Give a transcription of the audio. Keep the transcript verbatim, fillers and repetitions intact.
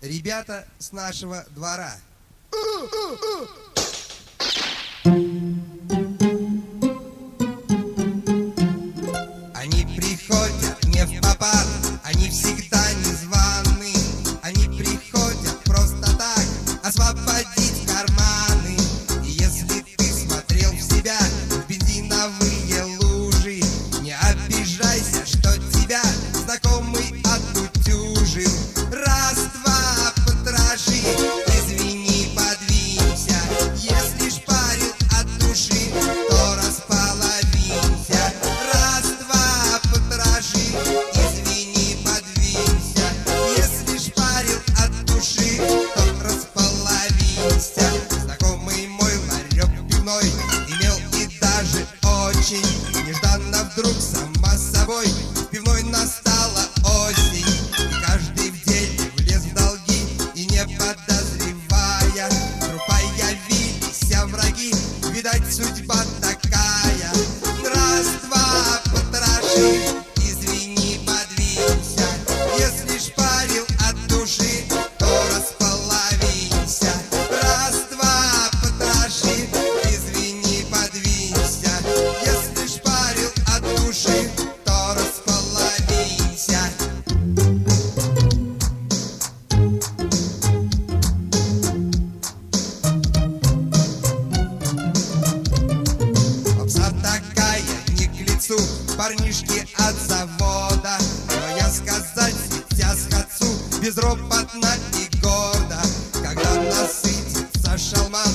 Ребята с нашего двора. Они приходят не впопад, они всегда незваны. Они приходят просто так, освободить карманы. И если ты смотрел в себя в бензиновые лужи, не обижайся, что тебя знакомый отутюжил. Раз-два, потроши, извини, подвинься. Если шпарил от души, то располовинься. Раз-два, потроши, извини, подвинься. Если шпарил от души, то располовинься. Знакомый мой ларек пивной имел и даже очень нежданно вдруг сама собой в пивной настала осень. И каждый в деле влез в долги, и не подозревая, трупа явились враги, видать, судьба такая. Раз-два, потроши, извини, подвинься. Если шпарил от души, то располовинься. Раз-два, потроши, извини, подвинься. Если шпарил от души, то располовинься. Попса такая не к лицу, парнишки от завода. Но я сказать сейчас хочу безропотно и гордо, когда насытится шалман